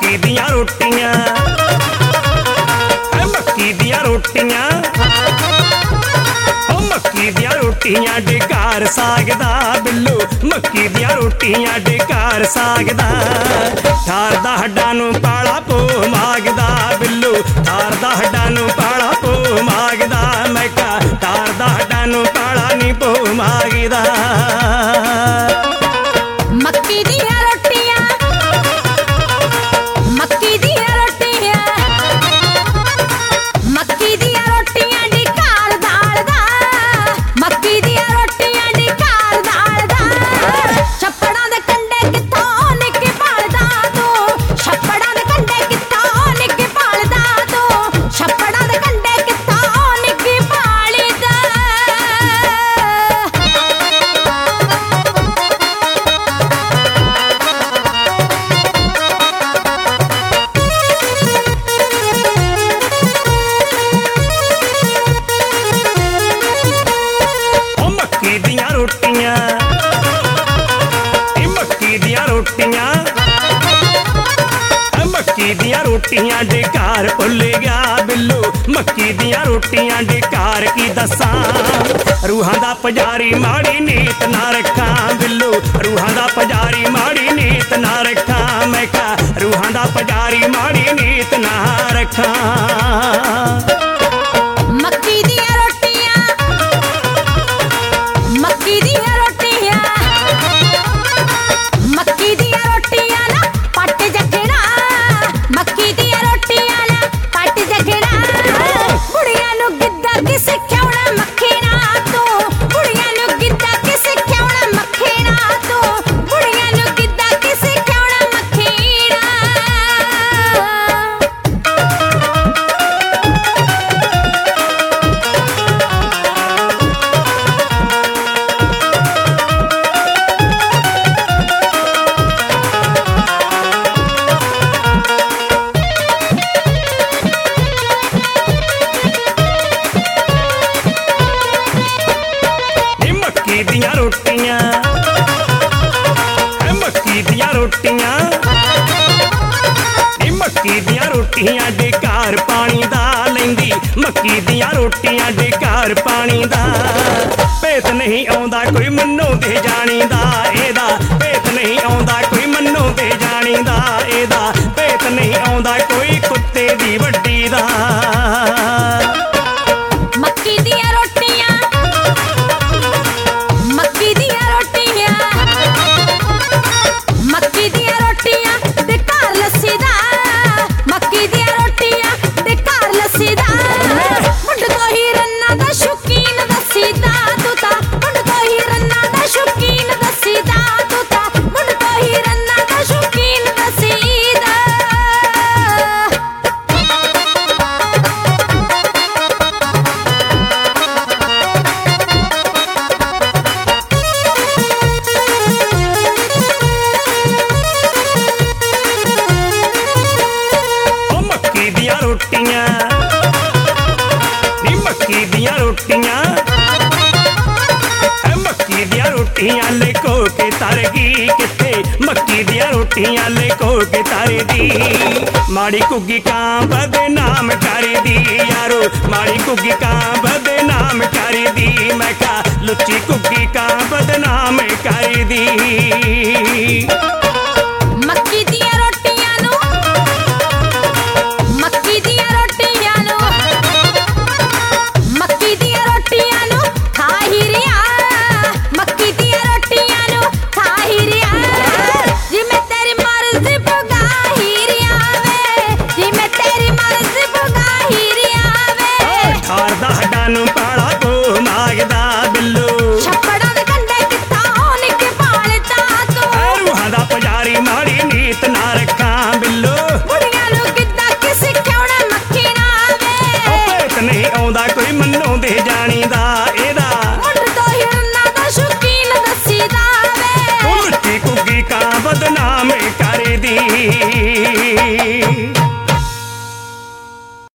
मक्की दियां रोटियां, मक्की दियां रोटियां, मक्की दियां रोटियां डेकार साग दा बिल्लू, मक्की दियां रोटियां डेकार साग दा। ठारदा हड्डां नूं पाला पो मागदा बिल्लू, ठारदा हड्डां नूं पाला पो मागदा। मैं कहा ठारदा हड्डां नूं पाला नी पो मागदा। मक्की दियां रोटियां, मक्की दियां रोटियां, मक्की दियां रोटियां डेकार दाल दा, मक्की दियां रोटियां डेकार दाल दा। छप्पड़ां दे कंढे कित्थों निक्के पालदा तूं, छप्पड़ां दे कंढे कित्थों निक्के पालदा तूं, छप्पड़ां दे कंढे कित्थों निक्के पालदा। मक्की दियां रोटियां, मक्की दियां रोटियां, मक्की दियां रोटियां डेकार भुल गया बिल्लू, मक्की दियां रोटियां डेकार की दसां। रूहां दा पुजारी माड़ी नीत ना रखां बिल्लू, रूहां दा पुजारी माड़ी नीत ना रखां। मैं कहा रूहां दा पुजारी माड़ी नीत ना रखां। मक्की दियां रोटियां, मक्की दियां रोटियां, मक्की दियां रोटियां ना पट जगना, मक्की दियां रोटियां ना पट जगना। बुढ़ियां नूं गिद्धा की सिखाउणा मक्खीना तूं, बुढ़ियां नूं गिद्धा की सिखाउणा मक्खीना तूं, बुढ़ियां नूं गिद्धा की सिखाउणा मक्खीना। मक्की दियां रोटियां, मक्की दियां रोटियां, मक्की दियां रोटियां डेकार पानी दा लैंदी, मक्की दियां रोटियां डेकार पानी दा। भेत नहीं आउंदा कोई मन्नो दे जानी दा एदा, भेत नहीं आउंदा कोई मन्नो दे जानी दा एदा, भेत नहीं आउंदा कोई कुत्ते दी वड्डी दा। मक्की दियां रोटियां, मक्की दियां रोटियां, मक्की दियां रोटियां डेकार लस्सी दा, मक्की दियां रोटियां डेकार लस्सी दा। मुंड तो ही रन्ना दा शौकीन दस्सी दा तू ता, मुंड तो ही रन्ना दा शौकीन दस्सी दा तू ता, मुंड तो ही रन्ना दा शौकीन दस्सी दा। मक्की दियां रोटियां, मक्की दियां रोटियां, मक्की दियां रोटियां लेको के तर गई किथे, मक्की दियां रोटियां लेको के तर दी। माड़ी कुग्गी कां बदनाम कर दी यारो, माड़ी कुग्गी कां बदनाम कर दी। मैं कहा लुच्ची कुग्गी कां बदनाम कर दी।